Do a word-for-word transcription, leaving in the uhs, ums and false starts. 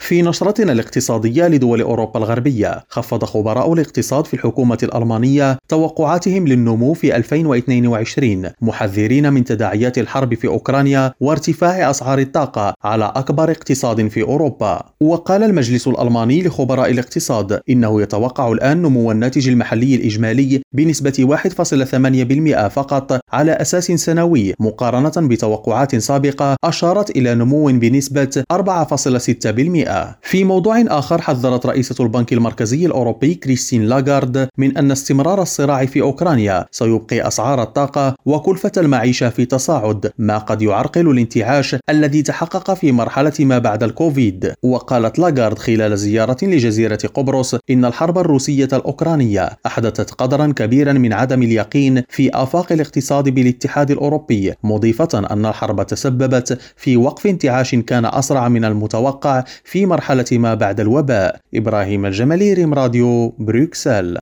في نشرتنا الاقتصادية لدول أوروبا الغربية، خفض خبراء الاقتصاد في الحكومة الألمانية توقعاتهم للنمو في ألفين واثنين وعشرين، محذرين من تداعيات الحرب في أوكرانيا وارتفاع أسعار الطاقة على أكبر اقتصاد في أوروبا. وقال المجلس الألماني لخبراء الاقتصاد إنه يتوقع الآن نمو الناتج المحلي الإجمالي بنسبة واحد فاصلة ثمانية بالمئة فقط على أساس سنوي، مقارنة بتوقعات سابقة أشارت إلى نمو بنسبة أربعة فاصلة ستة بالمئة. في موضوع آخر، حذرت رئيسة البنك المركزي الأوروبي كريستين لاغارد من أن استمرار الصراع في أوكرانيا سيبقي أسعار الطاقة وكلفة المعيشة في تصاعد، ما قد يعرقل الانتعاش الذي تحقق في مرحلة ما بعد الكوفيد. وقالت لاغارد خلال زيارة لجزيرة قبرص إن الحرب الروسية الأوكرانية أحدثت قدرا كبيرا من عدم اليقين في آفاق الاقتصاد بالاتحاد الأوروبي، مضيفة أن الحرب تسببت في وقف انتعاش كان أسرع من المتوقع في مرحلة ما بعد الوباء. إبراهيم الجمالي، ريم راديو، بروكسل.